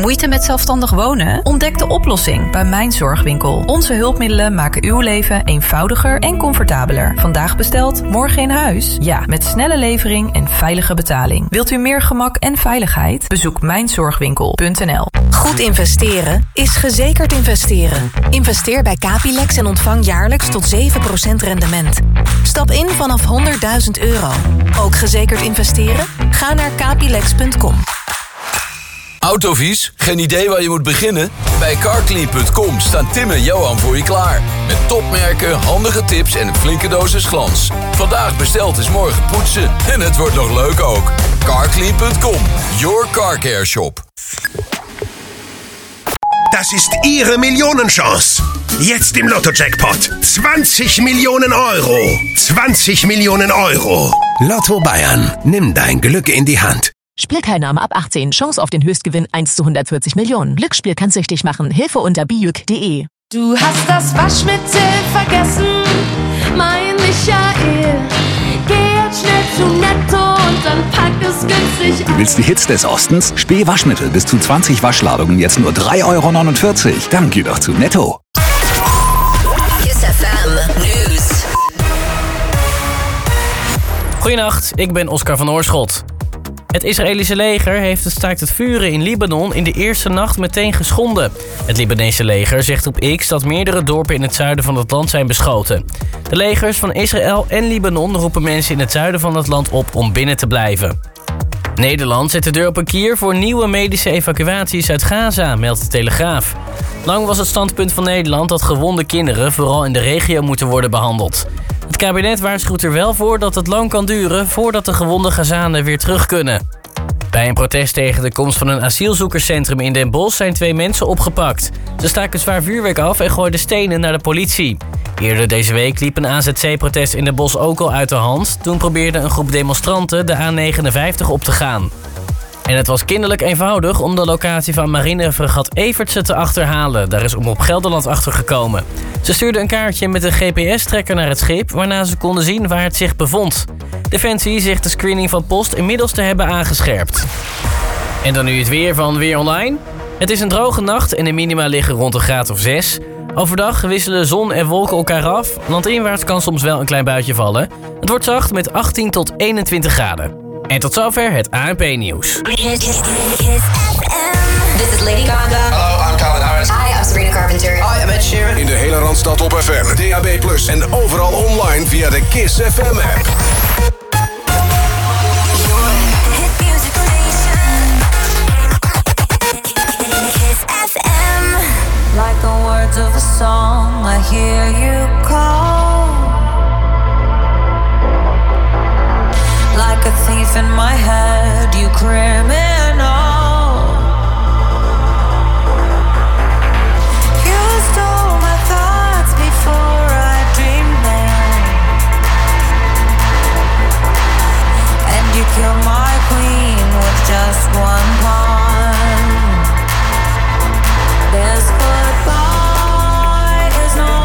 Moeite met zelfstandig wonen? Ontdek de oplossing bij Mijn Zorgwinkel. Onze hulpmiddelen maken uw leven eenvoudiger en comfortabeler. Vandaag besteld, morgen in huis? Ja, met snelle levering en veilige betaling. Wilt u meer gemak en veiligheid? Bezoek mijnzorgwinkel.nl. Goed investeren is gezekerd investeren. Investeer bij Capilex en ontvang jaarlijks tot 7% rendement. Stap in vanaf €100.000. Ook gezekerd investeren? Ga naar capilex.com. Autovies? Geen idee waar je moet beginnen? Bij carclean.com staan Tim en Johan voor je klaar. Met topmerken, handige tips en een flinke dosis glans. Vandaag besteld is morgen poetsen. En het wordt nog leuk ook. Carclean.com, your car care shop. Das ist Ihre Millionenchance. Jetzt im Lotto-Jackpot. 20 Millionen Euro. 20 Millionen Euro. Lotto Bayern. Nimm dein Glück in die Hand. Spielteilnahme ab 18. Chance auf den Höchstgewinn 1 zu 140 Millionen. Glücksspiel kann süchtig machen. Hilfe unter bijuk.de. Du hast das Waschmittel vergessen, mein Michael. Geh jetzt schnell zu Netto und dann pack es günstig. Du willst die Hits des Ostens? Spee Waschmittel bis zu 20 Waschladungen jetzt nur 3,49 €. Dann geh doch zu Netto. Kiss FM News. Goedenacht, ik ben Oscar van Oorschot. Het Israëlische leger heeft het staakt het vuren in Libanon in de eerste nacht meteen geschonden. Het Libanese leger zegt op X dat meerdere dorpen in het zuiden van het land zijn beschoten. De legers van Israël en Libanon roepen mensen in het zuiden van het land op om binnen te blijven. Nederland zet de deur op een kier voor nieuwe medische evacuaties uit Gaza, meldt de Telegraaf. Lang was het standpunt van Nederland dat gewonde kinderen vooral in de regio moeten worden behandeld. Het kabinet waarschuwt er wel voor dat het lang kan duren voordat de gewonde Gazanen weer terug kunnen. Bij een protest tegen de komst van een asielzoekerscentrum in Den Bosch zijn 2 mensen opgepakt. Ze staken zwaar vuurwerk af en gooiden stenen naar de politie. Eerder deze week liep een AZC-protest in Den Bosch ook al uit de hand. Toen probeerde een groep demonstranten de A59 op te gaan. En het was kinderlijk eenvoudig om de locatie van marinefregat Evertse te achterhalen. Daar is Omroep Gelderland achter gekomen. Ze stuurden een kaartje met een GPS-trekker naar het schip, waarna ze konden zien waar het zich bevond. Defensie zegt de screening van post inmiddels te hebben aangescherpt. En dan nu het weer van Weer Online. Het is een droge nacht en de minima liggen rond een graad of 6. Overdag wisselen zon en wolken elkaar af. Landinwaarts kan soms wel een klein buitje vallen. Het wordt zacht met 18 tot 21 graden. En tot zover het ANP-nieuws. This is Lady Gaga. Hallo, I'm Calvin Harris. Hi, I'm Sabrina Carpenter. Hi, I'm Ed Sheeran. In de hele Randstad op FM, DAB+, en overal online via de Kiss FM-app. Like the words of a song, I hear you call. Like a thief in my head, you criminal. You stole my thoughts before I dreamed them, and you killed my queen with just one pawn. This goodbye is no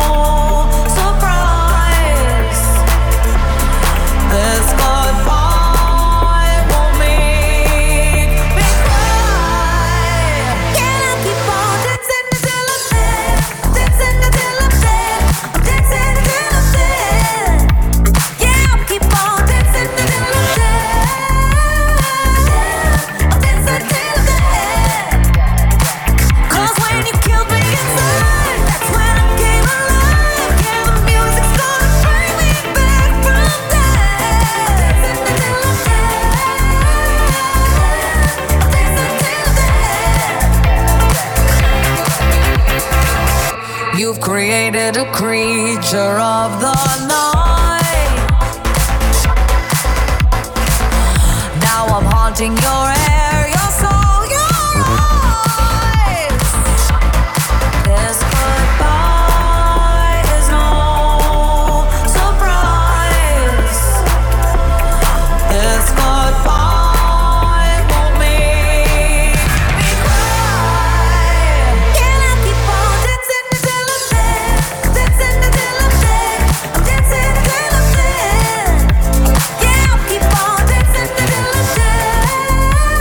surprise. This goodbye won't make me cry. Can I keep on dancing until I'm dead? Dancing until I'm dead. I'm dancing until I'm dead. Yeah, I'll keep on dancing until I'm dead. I'm dancing until I'm dead. 'Cause when you killed me inside, that's when I came alive. Yeah, the music's gonna bring me back from dead. Dancing until I'm dead. I'm dancing until I'm dead. You've created a creature of the night. Now I'm haunting your hair, your soul, your eyes. This goodbye is no surprise. This goodbye won't make me cry. Can I keep on dancing until I'm dead? Dancing until I'm dead. I'm dancing until I'm dead. Yeah, I'll keep on dancing until I'm dead.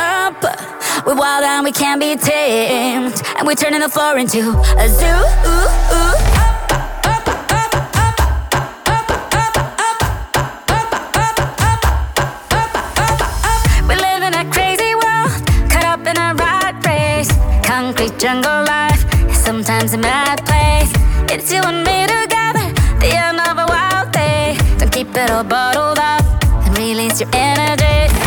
up. We're wild and we can't be tamed, and we're turning the floor into a zoo. We live in a crazy world, caught up in a rat race. Concrete jungle life, sometimes a mad place. It's you and me together, the end of a wild day. Don't keep it all bottled up and release your energy.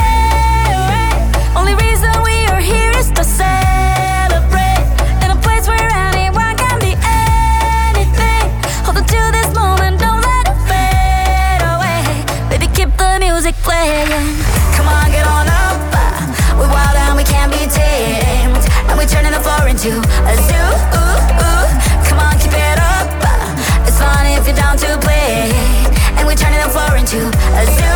Only reason we are here is to celebrate in a place where anyone can be anything. Hold on to this moment, don't let it fade away. Baby, keep the music playing. Come on, get on up. We're wild and we can't be tamed, and we're turning the floor into a zoo. Come on, keep it up. It's fun if you're down to play, and we're turning the floor into a zoo.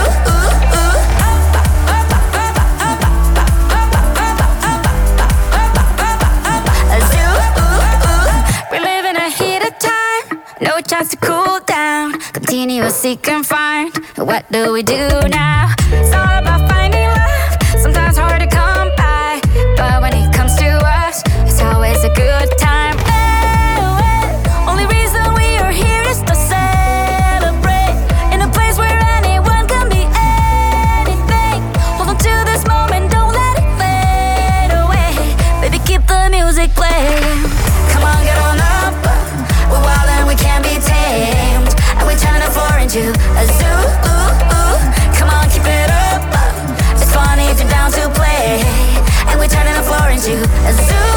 No chance to cool down, continuously confined. What do we do now? It's all about finding love, sometimes hard to come by, but when it comes to us, it's always a good time. Only reason we are here is to celebrate in a place where anyone can be anything. Hold on to this moment, don't let it fade away. Baby, keep the music playing. Come on, get on up. We're wild and we can't be tamed, and we're turning the floor into a zoo. Come on, keep it up. It's fun if you're down to play, and we're turning the floor into a zoo.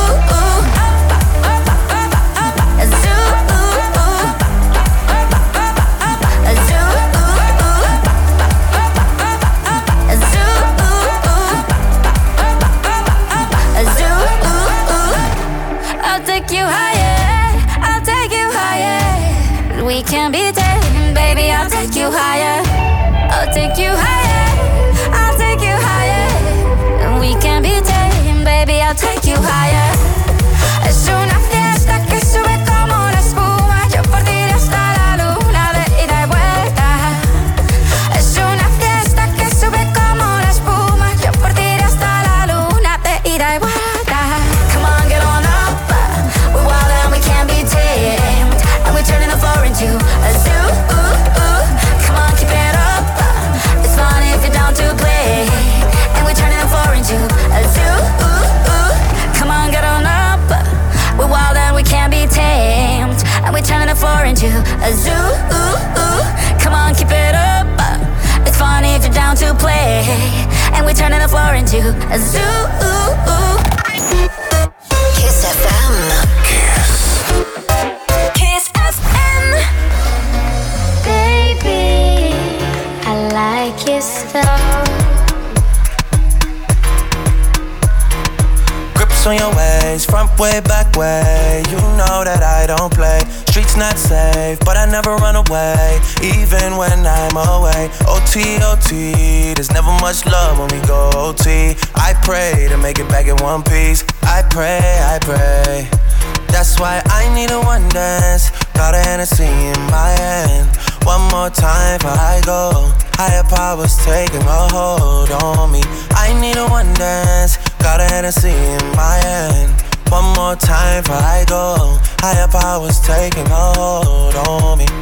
A zoo. A zoo. A zoo. A zoo. I'll take you higher. We can be tamed, baby, I'll take you higher. I'll take you higher. I'll take you higher. We can be tamed, baby, I'll take you higher. Es una fiesta que sube como la espuma. Yo por ti hasta la luna de ida y vuelta. Es una fiesta que sube como la espuma. Yo por ti hasta la luna de ida y vuelta. Come on, get on up. We're wild and we can't be tamed, and we're turning the floor into a zoo. Come on, keep it up. It's fun if you're down to play, and we're turning the floor into a zoo. Come on, get on up. We're wild and we can't be tamed, and we're turning the floor into a zoo. Come on, keep it up. It's fun if you're down to play, and we're turning the floor into a zoo. Kiss FM. Kiss FM. Baby, I like your stuff. Grips on your ways, front way, back way. You know that I don't play. Streets not safe, but I never run away, even when I'm away. OT, OT, there's never much love when we go OT. I pray to make it back in one piece. I pray. That's why I need a one dance. Got a Hennessy in my hand. One more time before I go. Higher powers taking a hold on me. I need a one dance. Got a Hennessy in my hand. One more time before I go. Higher powers taking a hold on me.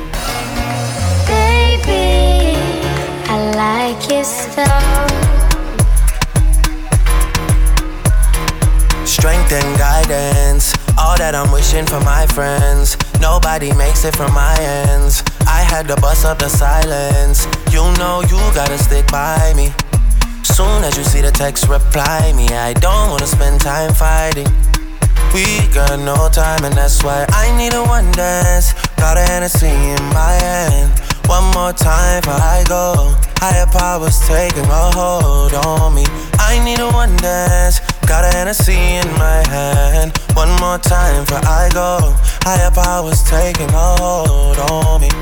Baby, I like your stuff. Strength and guidance, all that I'm wishing for my friends. Nobody makes it from my ends. I had to bust up the silence. You know you gotta stick by me. Soon as you see the text, reply me. I don't wanna spend time fighting. We got no time, and that's why I need a one dance. Got a Hennessy in my hand. One more time before I go. Higher powers taking a hold on me. I need a one dance. Got a Hennessy in my hand. One more time before I go. Higher powers taking a hold on me.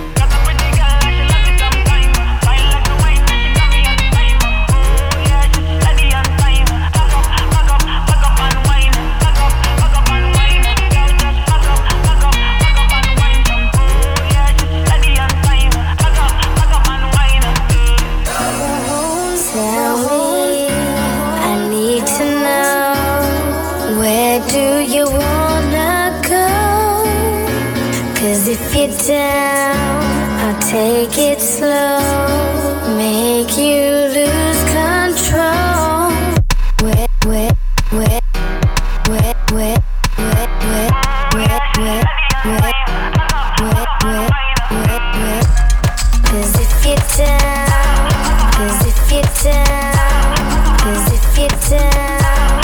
you down, I'll take it slow, make you lose control. Wet, wet, wet, wet, wet, wet, wet, wet, wet, wet, wet, wet, wet, wet. 'Cause if you're down, 'cause if you're down, 'cause if you're down.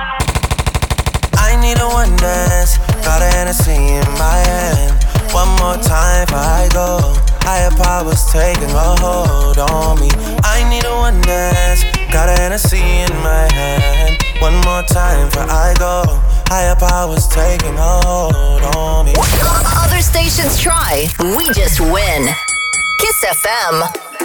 I need a one dance, got a Hennessy in my hand. One more time before I go. Higher powers taking a hold on me. I need a one dance, got a Hennessy in my hand. One more time before I go. Higher powers taking a hold on me. Other stations try, we just win. Kiss FM.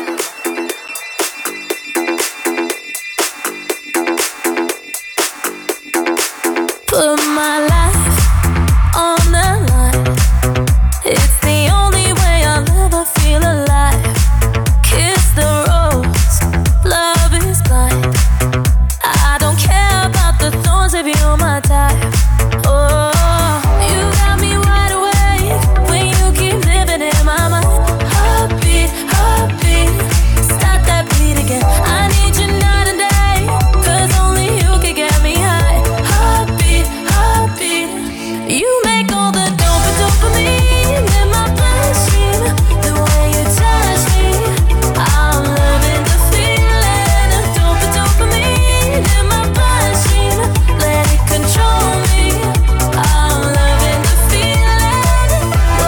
Put my life on the line. It's the only way I'll ever feel alive. Kiss the rose, love is blind. I don't care about the thorns if you're my type. Oh, you got me wide awake when you keep living in my mind. Heartbeat, heartbeat, stop that beat again. I need you night and day, 'cause only you can get me high. Heartbeat, heartbeat, you make all the dopamine in my bloodstream. The way you touch me, I'm loving the feeling of dopamine in my bloodstream. Let it control me, I'm loving the feeling.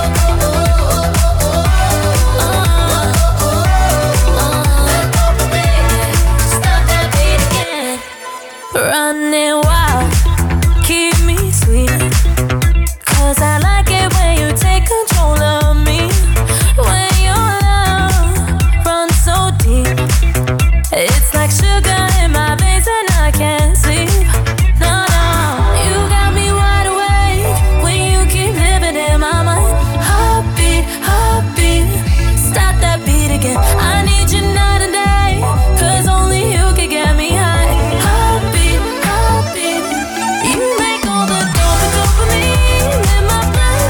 Stop that beat again. Running wild, keep me sweet. 'Cause I like it when you take control of me. When your love runs so deep, it's like sugar in my veins and I can't sleep. No, no, you got me wide awake when you keep living in my mind. Heartbeat, heartbeat, stop that beat again. I need you night and day, 'cause only you can get me high. Heartbeat, heartbeat, you make all the dopamine in my blood.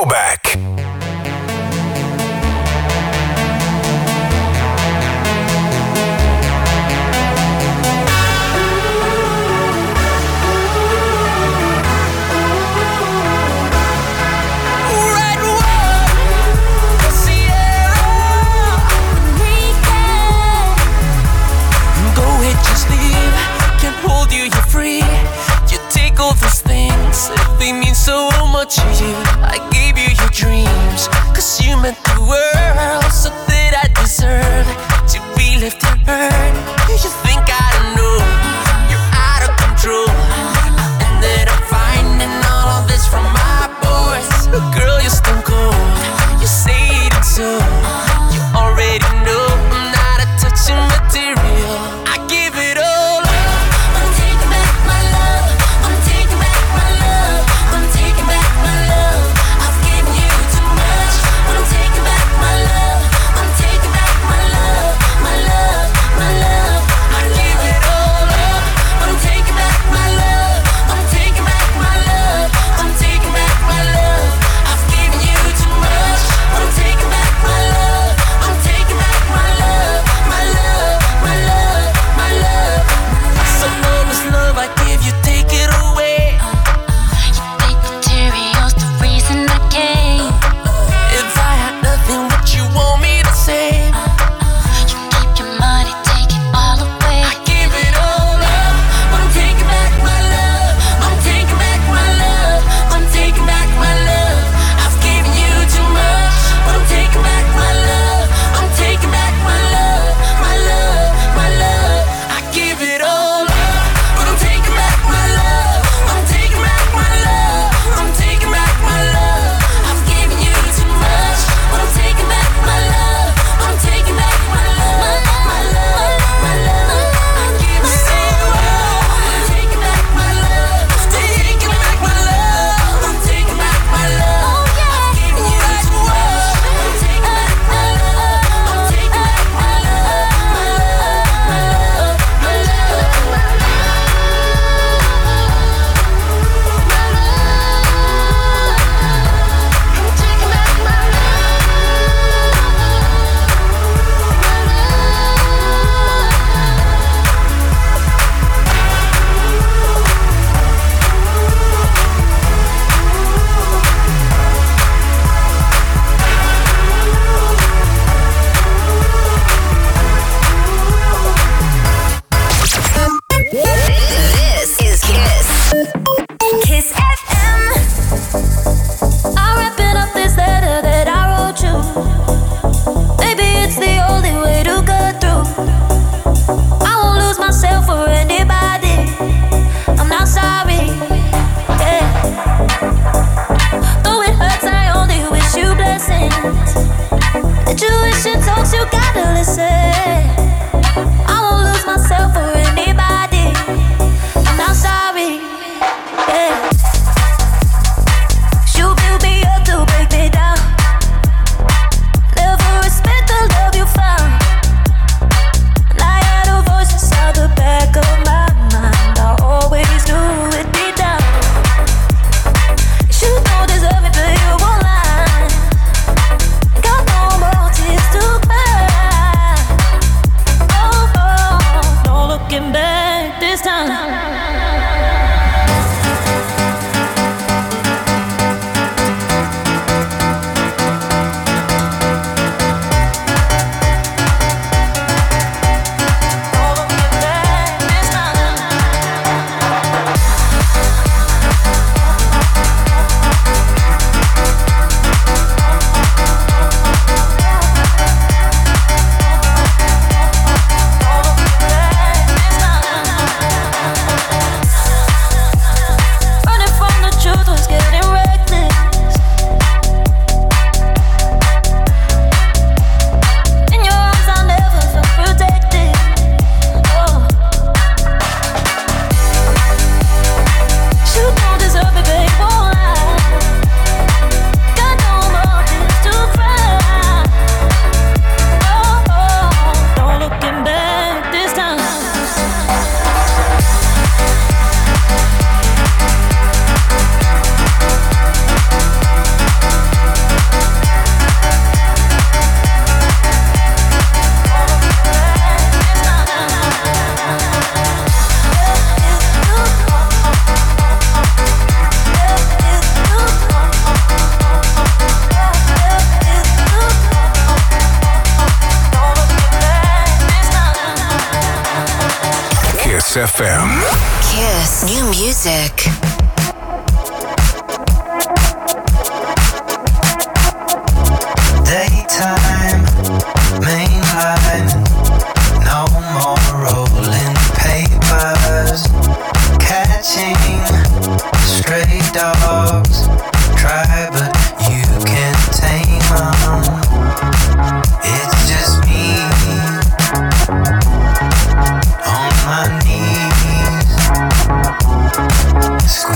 Throwback. They mean so much to you. I gave you your dreams, 'cause you meant the world. So that I deserve to be left unheard. You think I don't know, you're out of control. I ended up finding all of this from my boys. Girl, you're stone cold, you say it and so. You already know I'm not a touching material. I give it all up. I'm taking back my love. I'm taking back my love. I'm taking back my love. I've given you too much. I'm taking back my love. I'm taking back my love. My love, my love. I give it all up. I'm taking back my love. I'm taking back my love. I'm taking back my love. I've given you too much. I'm taking back my love. I'm taking back my love. My love, my love, my love. Some of this love I give you, take it away. Material's the reason I came. If I had nothing, what you want me to say? You keep your money, take it all away. I give it all up. I'm taking back my love. I'm taking back my love. I'm taking back my love. I've given you too much. I'm taking back my love. I'm taking back my love. My love, my love. I give it all up. I'm taking back my love. I'm taking back my love. I'm taking back my love. I've given you too much. I'm taking back my love. I'm taking back my love. My love, my love. I give it all. I'm taking back my love. I'm taking back my love. I'm taking back my love. I've given you too much. I'm taking back my love. I'm taking back my love. My love, my love, my This is Kiss. Kiss FM. I'm wrapping up this letter that I wrote you. Maybe it's the only way to get through. I won't lose myself for anybody. I'm not sorry. Yeah. Though it hurts, I only wish you blessings. The tuition talks, you gotta listen. I won't lose myself for anybody. I'm not sorry. Yeah. You build me up to break me down. Never respect the love you found. And I had a voice inside the back of my mind. I always knew it deep down. You don't deserve it, but you won't lie. Got no more tears to cry. Oh, oh, no looking back this time. FM. Kiss. New music. Daytime, mainline, no more rolling papers. Catching stray dogs, try but you can't tame them. It's just me on my knees,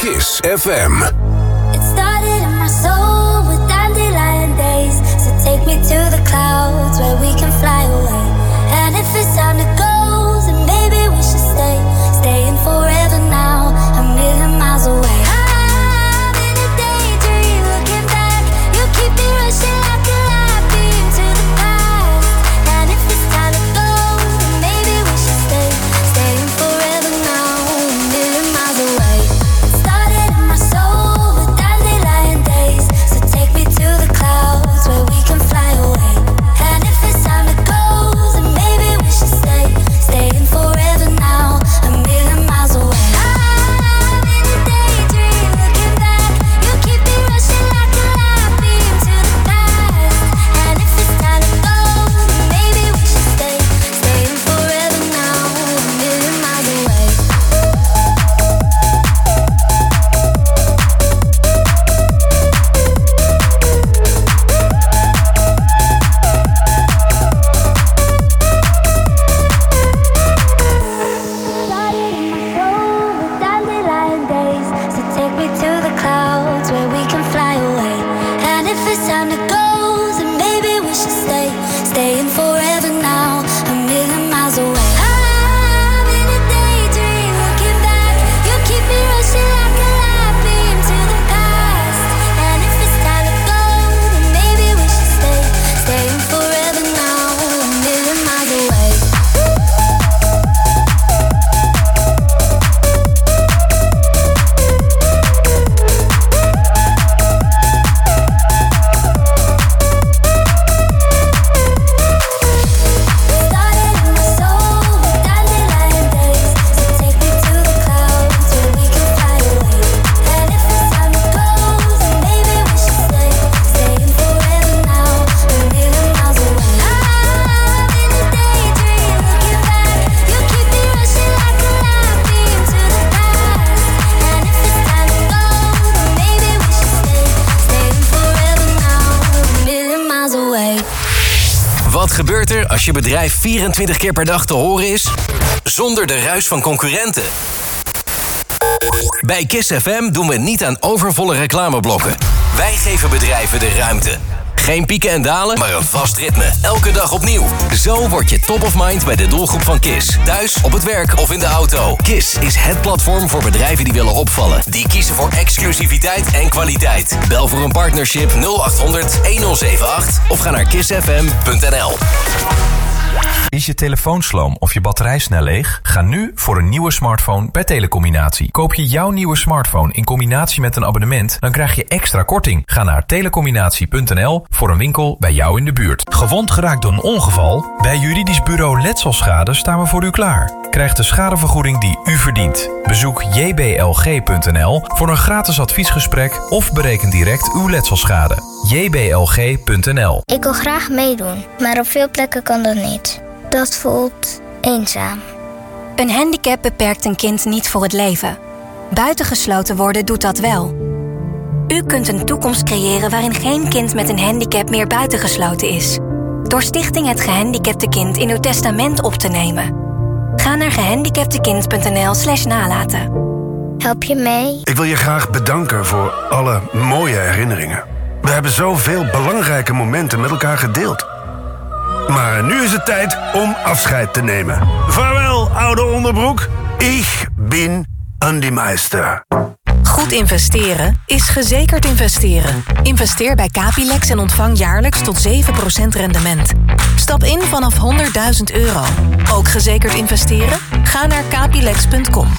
Kiss FM. It started in my soul with dandelion days. So take me to the clouds where we can fly away. And if it's time to go, then maybe we should stay. Staying forever now, a million miles away. I'm in a daydream looking back. You keep me rushing like a light beam to the past. And if it's time to go, then maybe we should stay. Staying forever now, a million miles away. It started in my soul with dandelion days. So take me to the clouds where we can fly away. And if it's time to go, then maybe we should stay. Staying forever now, a million miles away. I'm in a daydream looking back. You keep me rushing like a light beam to the past. And if it's time to go, then maybe we should stay. Staying forever now, a million miles away. Started in my soul with dandelion days. So take me to the clouds where we can fly away. And if it's time to go, then maybe we should stay. Staying forever now, a million miles away. I'm in a daydream looking back. You keep me rushing like a light beam to the past. And if it's time to go, then maybe we should stay. Staying forever now, a million miles away. Started in my soul with dandelion days. So take me to the clouds where we can fly away. And if it's time to go, then maybe we should stay. Staying forever now, a million miles away. I'm in a daydream looking back. You keep me rushing like a light beam to the past. And if it's time to go, then maybe we should stay. Staying forever now, a million miles away. Wat gebeurt er als je bedrijf 24 keer per dag te horen is? Zonder de ruis van concurrenten. Bij Kiss FM doen we niet aan overvolle reclameblokken. Wij geven bedrijven de ruimte. Geen pieken en dalen, maar een vast ritme. Elke dag opnieuw. Zo word je top of mind bij de doelgroep van Kiss. Thuis, op het werk of in de auto. Kiss is het platform voor bedrijven die willen opvallen. Die kiezen voor exclusiviteit en kwaliteit. Bel voor een partnership 0800 1078 of ga naar kissfm.nl. Is je telefoon sloom of je batterij snel leeg? Ga nu voor een nieuwe smartphone bij Telecombinatie. Koop je jouw nieuwe smartphone in combinatie met een abonnement, dan krijg je extra korting. Ga naar telecombinatie.nl voor een winkel bij jou in de buurt. Gewond geraakt door een ongeval? Bij juridisch bureau Letselschade staan we voor u klaar. Krijg de schadevergoeding die u verdient. Bezoek jblg.nl voor een gratis adviesgesprek of bereken direct uw letselschade. jblg.nl. Ik wil graag meedoen, maar op veel plekken kan dat niet. Dat voelt eenzaam. Een handicap beperkt een kind niet voor het leven. Buitengesloten worden doet dat wel. U kunt een toekomst creëren waarin geen kind met een handicap meer buitengesloten is. Door Stichting Het Gehandicapte Kind in uw testament op te nemen. Ga naar gehandicaptekind.nl/nalaten. Help je mee? Ik wil je graag bedanken voor alle mooie herinneringen. We hebben zoveel belangrijke momenten met elkaar gedeeld. Maar nu is het tijd om afscheid te nemen. Vaarwel, oude onderbroek. Ik ben Andy Meister. Goed investeren is gezekerd investeren. Investeer bij Capilex en ontvang jaarlijks tot 7% rendement. Stap in vanaf €100.000. Ook gezekerd investeren? Ga naar capilex.com.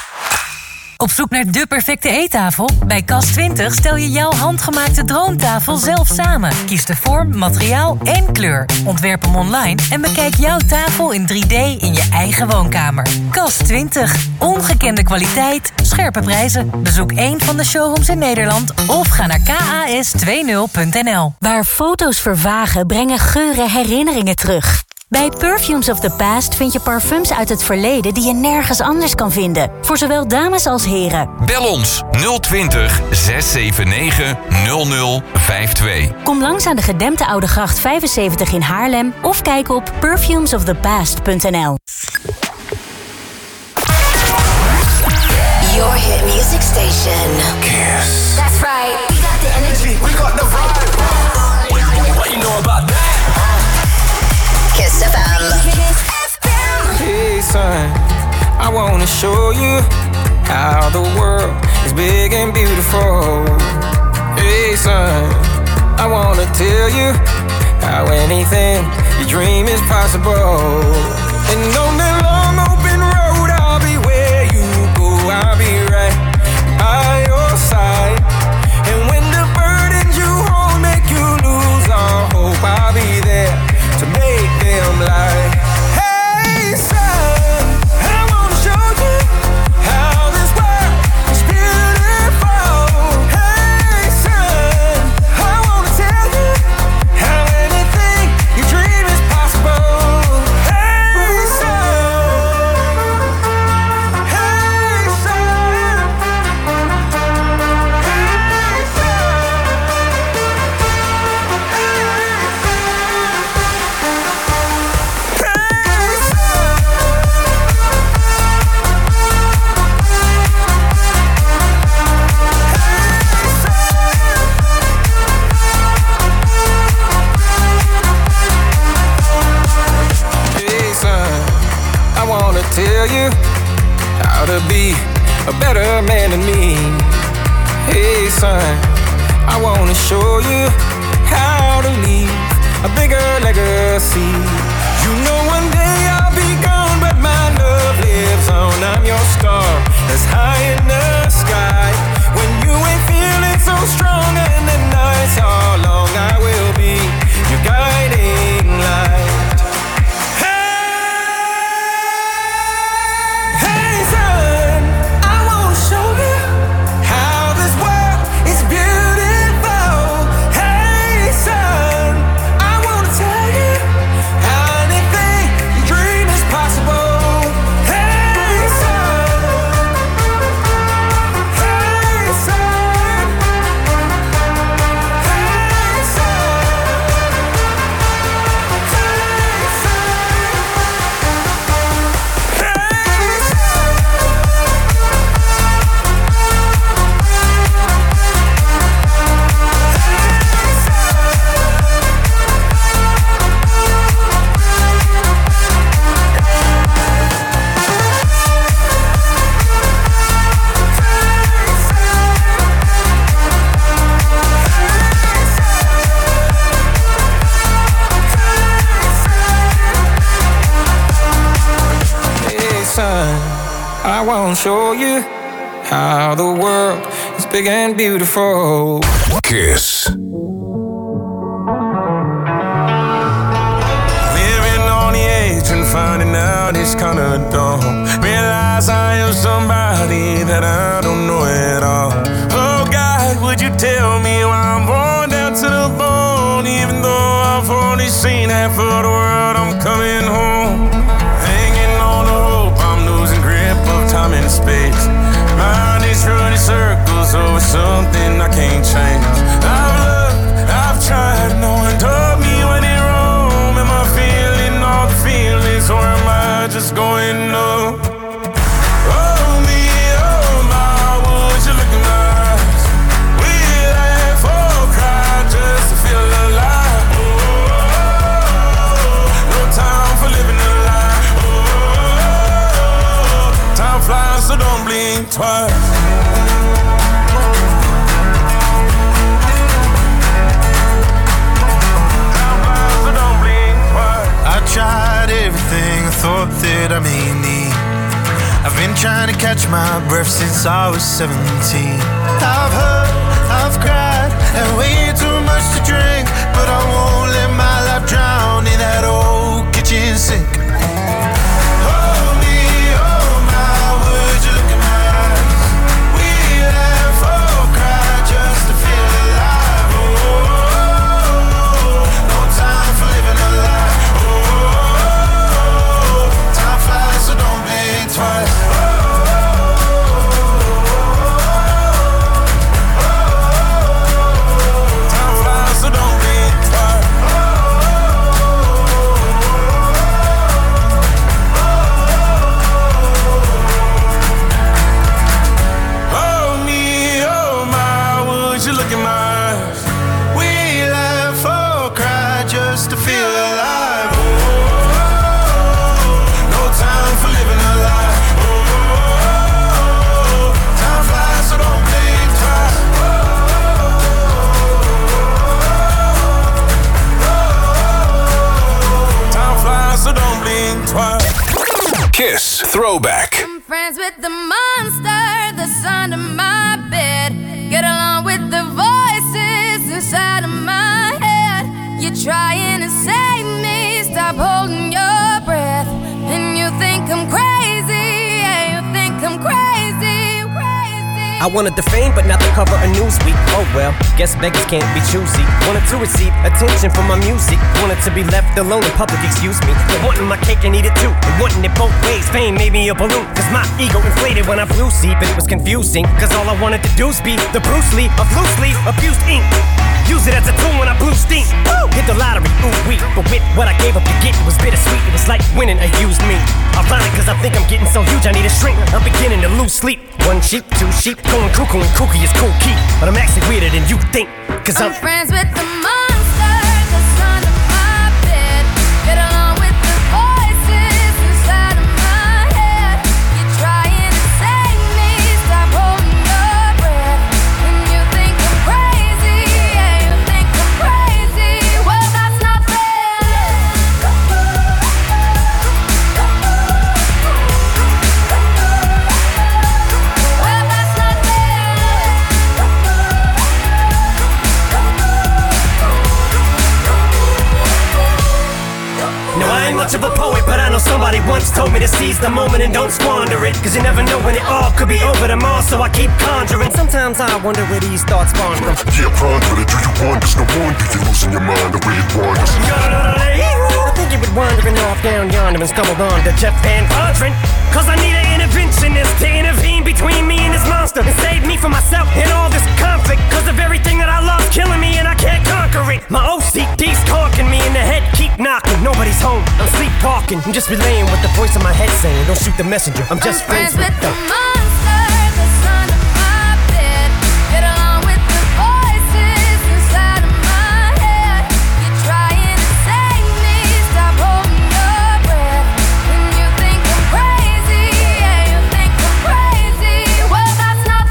Op zoek naar de perfecte eettafel? Bij Cas20 stel je jouw handgemaakte droomtafel zelf samen. Kies de vorm, materiaal en kleur. Ontwerp hem online en bekijk jouw tafel in 3D in je eigen woonkamer. Cas20. Ongekende kwaliteit, scherpe prijzen. Bezoek een van de showrooms in Nederland of ga naar kas20.nl. Waar foto's vervagen, brengen geuren herinneringen terug. Bij Perfumes of the Past vind je parfums uit het verleden die je nergens anders kan vinden. Voor zowel dames als heren. Bel ons 020 679 0052. Kom langs aan de gedempte Oude Gracht 75 in Haarlem of kijk op perfumesofthepast.nl. Your hit music station. station. Kiss. That's right. We got the energy. We got the vibe. What you know about that? Kiss FM. Hey son, I wanna show you how the world is big and beautiful. Hey son, I wanna tell you how anything you dream is possible. And on that long open road, I'll be where you go. I'll be right by your side. And when the burdens you hold make you lose all hope, I'll be there to make them lie. Hey son, I wanna show you how this world is beautiful. Hey son, I wanna tell you how anything you dream is possible. Hey son, hey son, hey Hey son, I wanna tell you how to be a better man than me. Hey son, I wanna show you how to leave a bigger legacy. You know one day I'll be gone, but my love lives on. I'm your star that's high in the sky. When you ain't feeling so strong and the nights are long, I will be your guiding light. Hey son, I wanna show you how this world is beautiful. Hey son, I wanna tell you how anything you dream is possible. Hey son, hey son, hey son, I wanna show you how the world is big and beautiful. Kiss. Living on the edge and finding out it's kinda dumb. Realize I am somebody that I don't know at all. Oh God, would you tell me why I'm worn down to the bone? Even though I've only seen half of the world, I'm coming home. Hanging on the hope, I'm losing grip of time and space. Mind is running circles over something I can't change. I've looked, I've tried, no one told me when in Rome. Am I feeling all the feelings or am I just going numb? Oh me, oh my, would you look in my eyes? We laugh or cry just to feel alive. No time for living a lie. Time flies, so don't blink twice. I tried everything I thought that I may need. I've been trying to catch my breath since I was 17. I've hurt, I've cried, and way too much to drink, but I won't let my life drown in that old kitchen sink. Oh me, oh my, would you look in my eyes? We laugh or cry just to feel alive. Oh, no time for living a lie. Time flies, so don't blink twice. Throwback. I'm friends with the monster that's under my bed. Get along with the voices inside of my head. You're trying to save me, stop holding your breath. And you think I'm crazy, yeah, you think I'm crazy, crazy. I wanted the fame, but not the cover of Newsweek. Oh well, guess beggars can't be choosy. Wanted to receive attention from my music. Wanted to be left alone in public, excuse me. But wanting my cake and eat it too. And wanting it both ways. Fame made me a balloon. Cause my ego inflated when I flew see. But it was confusing. Cause all I wanted to do was be the Bruce Lee of loosely abused ink. Use it as a tool when I blew steam. Woo! Hit the lottery, ooh wee. But with what I gave up to get, it was bittersweet. It was like winning a used me. Ironic cause I think I'm getting so huge I need a shrink. I'm beginning to lose sleep. One sheep, two sheep, going cuckoo and kooky is cool key. But I'm actually weirder than you think. Cause I'm friends with the monster that's under my bed. Get along with the voices inside of my head. You're trying to save me, stop holding your breath. And you think I'm crazy, yeah, you think I'm crazy. Well, that's not fair. Well, that's not No, I ain't much of a poet, but I know somebody once told me to seize the moment and don't squander it. Cause you never know when it all could be over tomorrow, so I keep conjuring. Sometimes I wonder where these thoughts spawn from. Yeah, ponder it, do you wonder? No wonder you're losing your mind the way it wanders. I think you would wandering off down yonder and stumbled on to Jeff Van Vondren. Cause I need an interventionist to intervene between me and this monster and save me from myself and all this conflict. Cause of everything that I love killing me and I can't conquer it. My OCD's conking me in the head, keep knocking. Nobody's home, I'm sleepwalking. I'm just relaying what the voice in my head saying. Don't shoot the messenger, I'm just friends with the monster that's under my bed. Get along with the voices inside of my head. You're trying to save me, stop holding your breath. And you think I'm crazy, yeah, you think I'm crazy. Well, that's not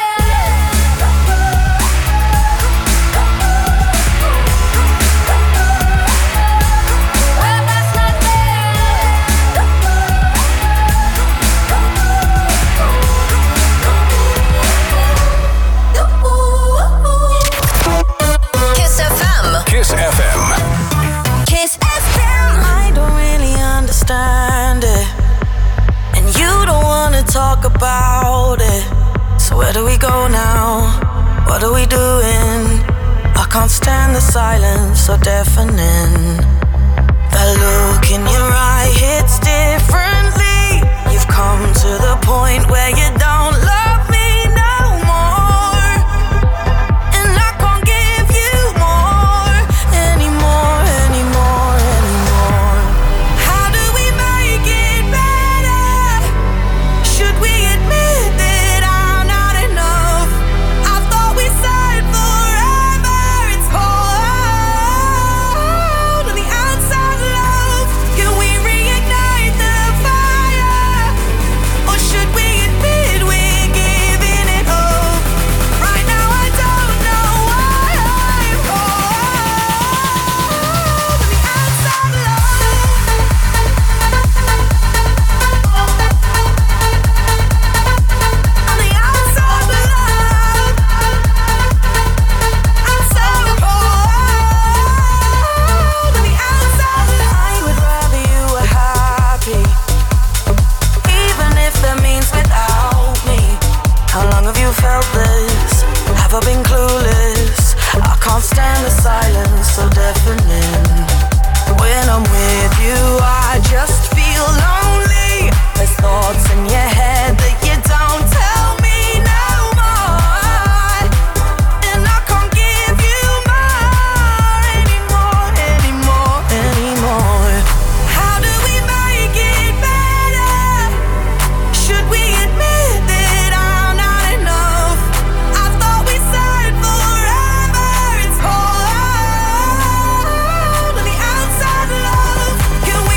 Kiss FM. Kiss FM. Kiss FM. I don't really understand it, and you don't wanna talk about it. So where do we go now? What are we doing? I can't stand the silence so deafening. That look in your eye hits differently. You've come to the point where you don't love me no more, and I can't give you more anymore, anymore, anymore. How do we make it better? Should we admit that I'm not enough? I thought we said forever. It's cold on the outside, love. Can we reignite the fire? Or should we admit we're giving it up? Right now I don't know why I'm cold on the outside, love. On the outside, love. I'm so cold on the outside, love. I would rather you were happy, even if that means without me. How long have you felt this? Have I been clueless? I can't stand the silence so deafening. When I'm with you, I just feel lonely. There's thoughts in your head that you don't tell me no more, and I can't give you more anymore, anymore, anymore. How do we make it better? Should we admit that I'm not enough? I thought we said forever. It's cold on the outside, love. Can we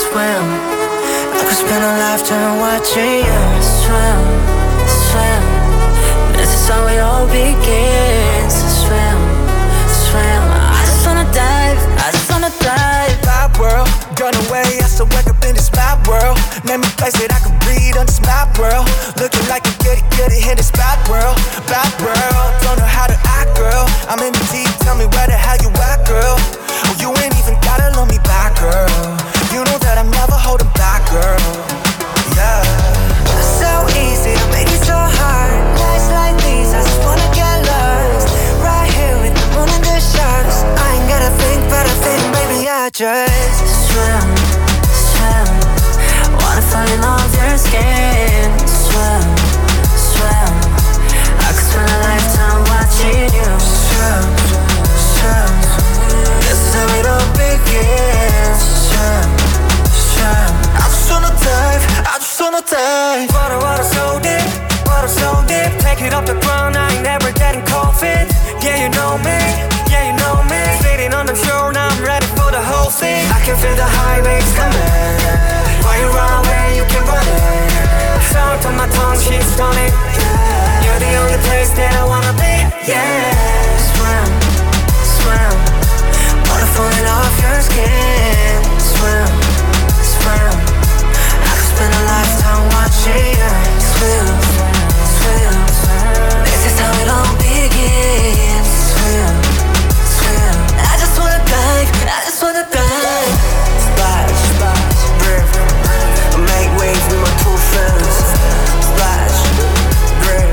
swim. I could spend a lifetime watching you swim, swim. This is how it all begins. Swim, swim. I just wanna dive, I just wanna dive. Bad world, gone away, I still wake up in this bad world. Name a place that I can breathe on this mad world. Looking like a goody in this bad world. Bad world, don't know how to act, girl. I'm in the deep, tell me where the hell you at, girl. Oh, you ain't even gotta love me back, girl. You know that I'm never holding back, girl. Yeah. So easy to make it so hard. Nights like these, I just wanna get lost. Right here with the moon and the stars. I ain't gotta think, but I think, baby, I just swim, swim. Wanna fall in love with your skin. Swim, swim. I could spend a lifetime watching you swim, swim. This is how it all begins. Swim, swim. I just wanna dive, I just wanna dive. Water so deep, water so deep. Take it off the ground, I ain't never getting cold feet. Yeah, you know me, yeah, you know me. Sitting on the shore, now I'm ready for the whole thing. I can feel the high waves coming. While you run away, you can run it. Sound on my tongue, she's stunning. You're the only place that I wanna be. Yeah. Swim, swim. Water falling off your skin. Swim, swim. I could spend a lifetime watching you swim, swim. This is how it all begins. Swim, swim. I just wanna dive, I just wanna dive. Splash, splash, brave. Make waves with my two friends. Splash, brave.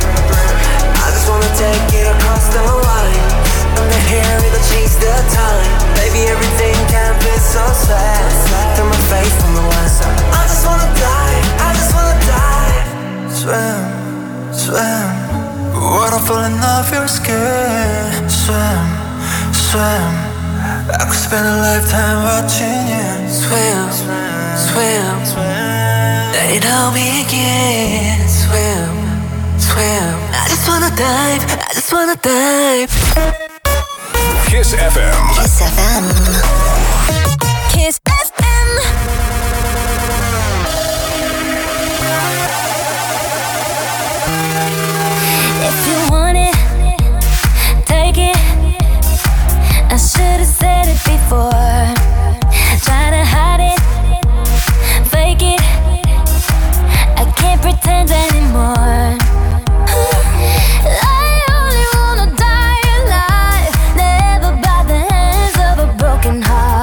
I just wanna take it across the line. From the hair, it'll change the time. Baby, everything can be so sad. Through my face from the west. I just wanna dive, I just wanna dive. Swim, swim. Water falling off your skin. Swim, swim. I could spend a lifetime watching you swim, swim, swim. Let it all begin. Swim, swim. I just wanna dive, I just wanna dive. Kiss FM. Kiss FM. Kiss FM. If you want it, take it. I should've said it before. Try to hide it, fake it. I can't pretend anymore. I only wanna die alive, never by the hands of a broken heart.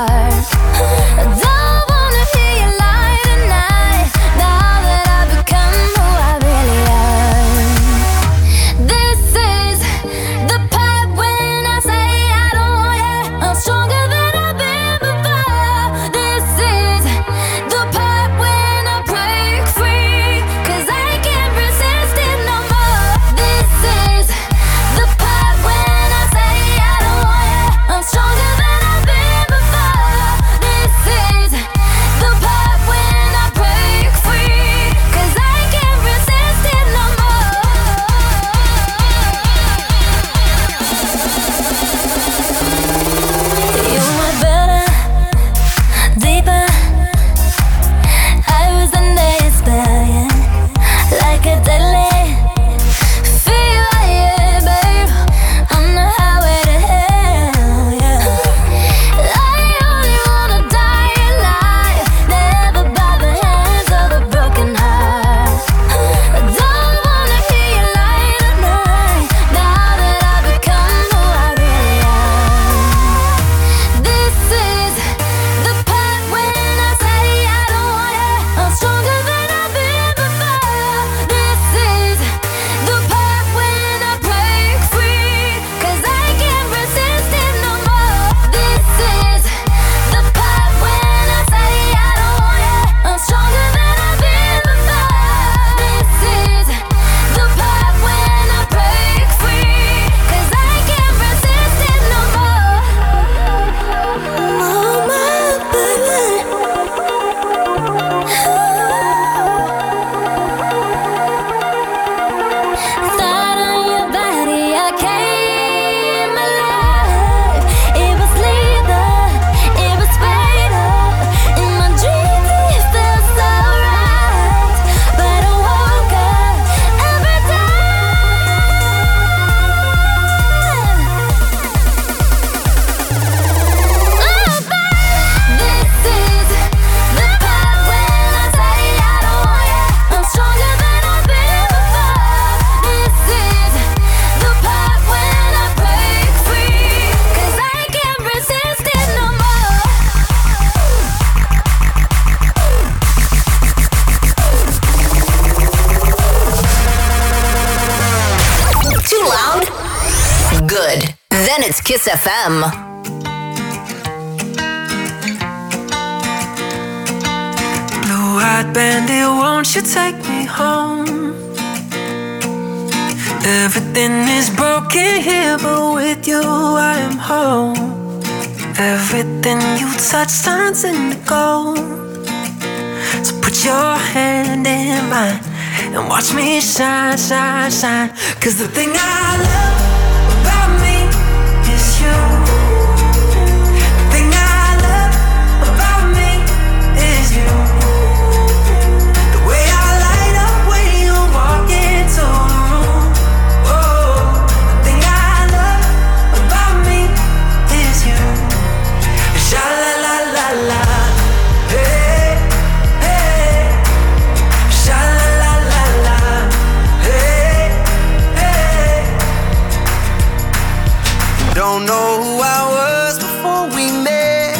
Kiss FM. Blue-eyed bandit, won't you take me home? Everything is broken here, but with you I am home. Everything you touch turns into gold. So put your hand in mine and watch me shine, shine, shine. 'Cause the thing I love about me is you. The thing I love about me is you. The way I light up when you walk into the room. Oh, the thing I love about me is you. Sha la la la la. Hey, hey. Sha la la la la. Hey, hey. Don't know who I was before we met.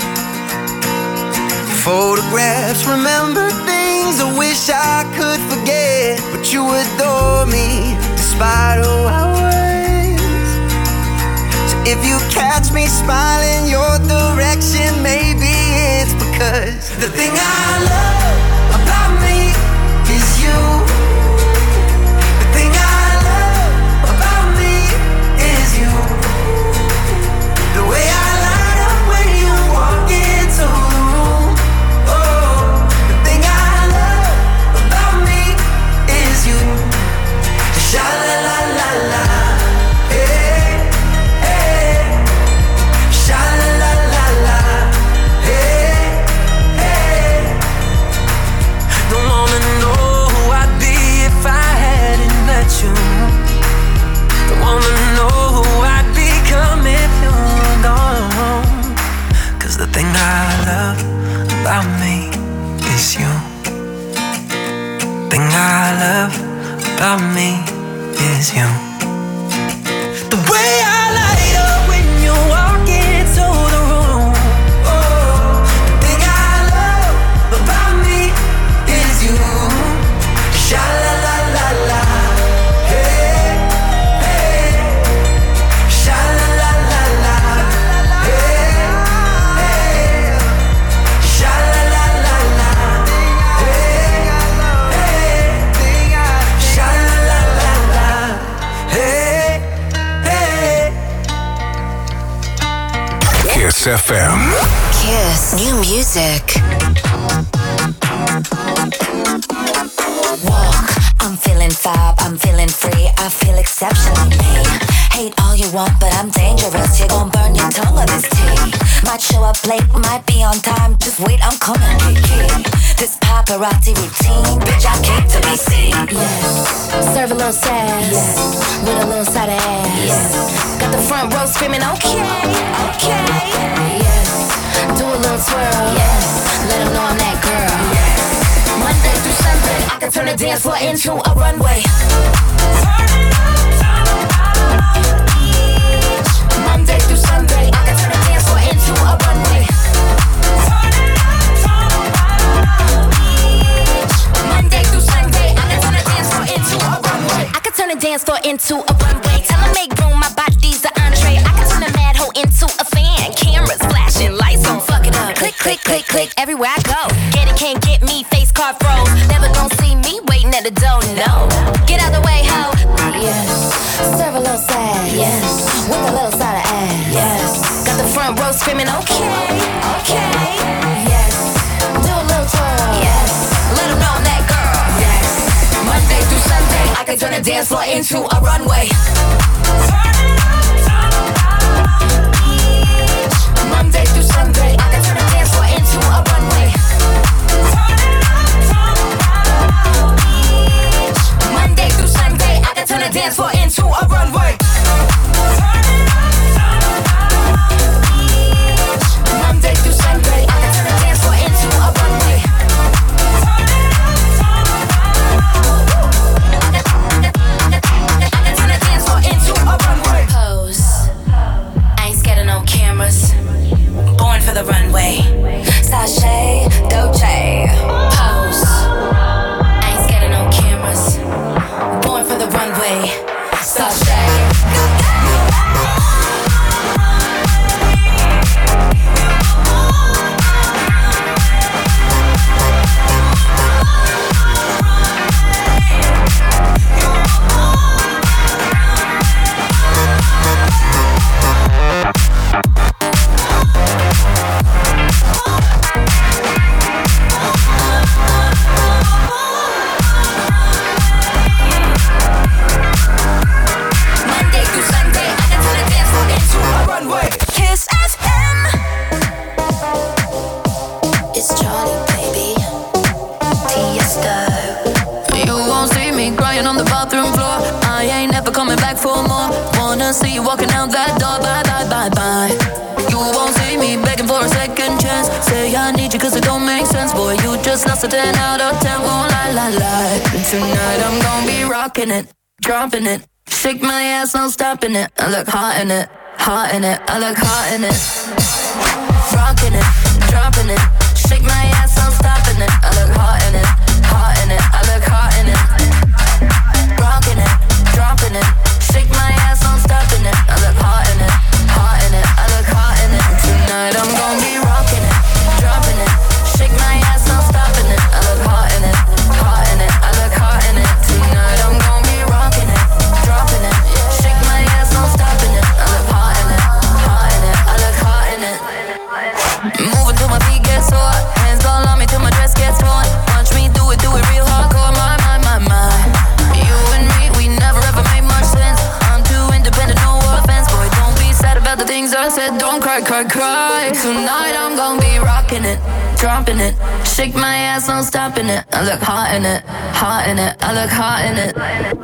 Photographs, remember things I wish I could forget. But you adore me despite who I was. So if you catch me smiling your direction, maybe it's because the thing I love about me is you. The thing I love about me is you. The way I light up when you walk into the room. Oh, the thing I love about me is you. Sha la la la la. Hey, hey. Sha la la la la. Hey, hey. Don't wanna know who I'd be if I hadn't met you. Don't wanna know who I'd become if you were gone. 'Cause the thing I love about me is you. Thing I love about me is you. The way I light up when you walk into the room. Oh, the thing I love about me is you. Sha la la la la. Hey, hey. Sha la la la la. Hey, hey. Sha la la la la. Hey, hey. Sha la la la la. Hey, hey. Kiss FM. Kiss. New music. Walk, I'm feeling fab, I'm feeling free, I feel exceptionally me. Hate all you want, but I'm dangerous, you're gon' burn your tongue with this tea. Might show up late, might be on time, just wait, I'm coming, Kiki. This paparazzi routine, bitch, I came to be seen. Yes. Serve a little sass. Yes. With a little side of ass. Yes. Got the front row screaming, okay, okay. Yes. Do a little twirl. Yes. Let them know I'm that girl. Yes. Monday through Sunday, I can turn the dance floor into a runway. Monday through Sunday, I can turn the dance floor into a runway. Monday through Sunday, I can turn the dance floor into a runway. I can turn the dance floor into a runway. Tell 'em make room, my body's an entree. I can turn a mad hoe into a fan. Cameras flashing, lights on, fuck it up. Click, click, click, click, everywhere I go. Get it, can't get me, face card froze. Never gon' see me waiting at the door, no. Get out the way, ho. Yes. Serve a little sad. Yes. With a little side of ass. Yes. Got the front row screaming, okay, okay. Yes. Do a little twirl. Yes. Let them know I'm that girl. Yes. Monday through Sunday, I can turn the dance floor into a runway. Monday through Sunday, I can turn the dance floor into a runway. Monday through Sunday, I can turn the dance floor into a runway. Monday through Sunday, I can turn the dance floor into a runway. I can turn the dance floor into You won't see me crying on the bathroom floor. I ain't never coming back for more. Wanna see you walking out that door. Bye, bye, bye, bye. You won't see me begging for a second chance. Say I need you cause it don't make sense. Boy, you just lost a 10 out of 10. Won't lie, lie, lie. And tonight I'm gonna be rocking it, dropping it. Shake my ass, no stopping it. I look hot in it, hot in it. I look hot in it. Rocking it, dropping it. Shake my ass, no stopping it. I look hot in it, hot in it. I look hot in it. Rocking it, dropping it. Shake my ass, no stopping it. I look hot in it, hot in it. I look hot in it. Tonight I'm gonna be rocking it, dropping it. Shake my ass, no stopping it. I look hot in it, hot in it. I look hot in it. Tonight I'm gonna be rocking it, dropping it. Shake my ass, no stopping it. I look hot in it, hot in it. I look hot in it. Moving till my feet get sore. Hands all on me till my dress gets torn. Watch me do it real hardcore. My. You and me, we never ever made much sense. I'm too independent, no offense. Boy, don't be sad about the things I said. Don't cry, cry, cry. Tonight I'm gonna be rocking it, dropping it. Shake my ass, no stopping it. I look hot in it, hot in it. I look hot in it.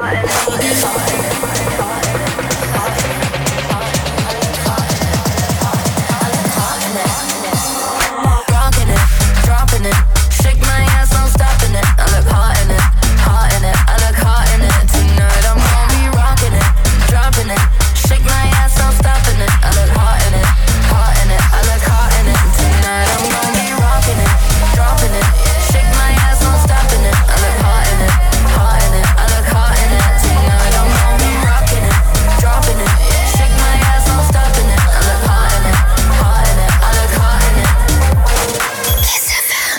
Rocking it, dropping it. Shake my ass, no stopping it. I look hot in it, hot in it. I look hot in it. Tonight I'm gonna be rocking it, dropping it. Shake my ass, no stopping it. I look hot in it, hot in it. I look hot in it. Tonight I'm gonna be rocking it, dropping it. Shake my ass, no stopping it. I look hot in it, hot in it. I look hot in it. Tonight I'm gonna be rocking it, dropping it. Shake my ass, no stopping it. I look hot in it, hot in it. I look hot in it. Kiss FM.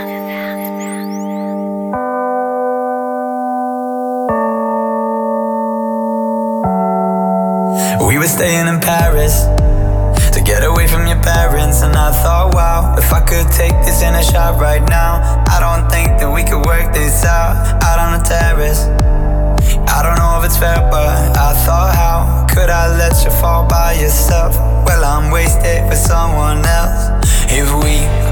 We were staying in Paris to get away from your parents, and I thought, wow, if I could take this in a shot right now, I don't think that we could work this out on the terrace. I don't know if it's fair, but I thought, how could I let you fall by yourself? Well, I'm wasted for someone else. If we